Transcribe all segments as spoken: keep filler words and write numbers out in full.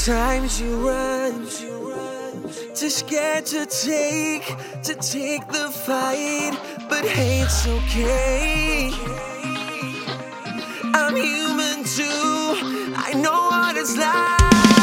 Sometimes you run, too scared to take, to take the fight. But hey, it's okay. I'm human too. I know what it's like.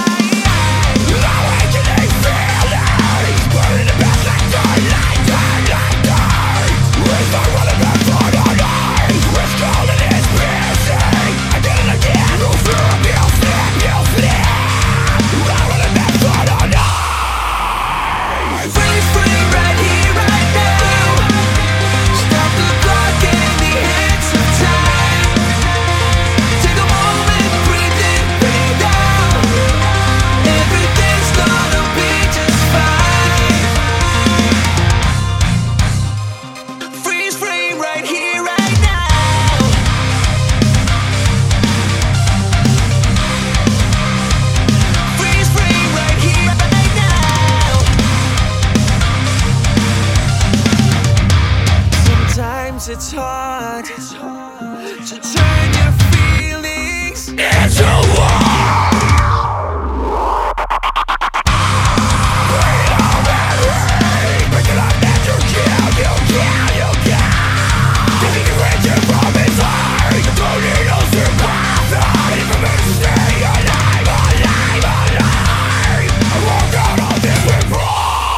It's hard to turn your feelings into war. Freedom and rage, break it up and you kill, you kill, you kill. Taking the rage from inside, don't need no survivor. Even if you stay alive, alive, alive. I walk out of this with pride.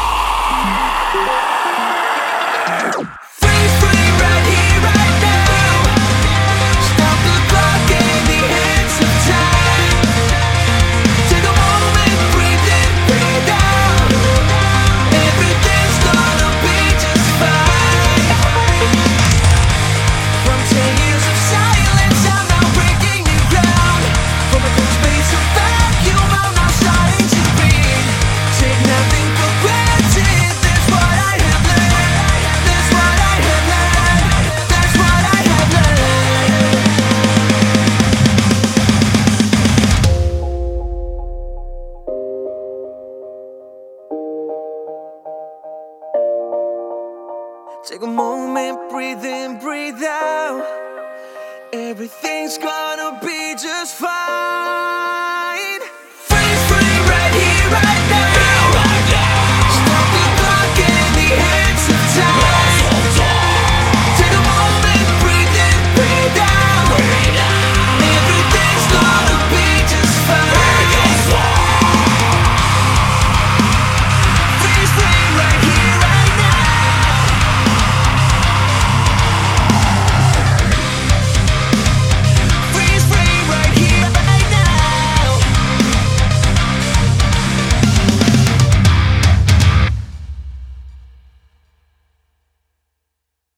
Take a moment, breathe in, breathe out. Everything's gonna be just fine.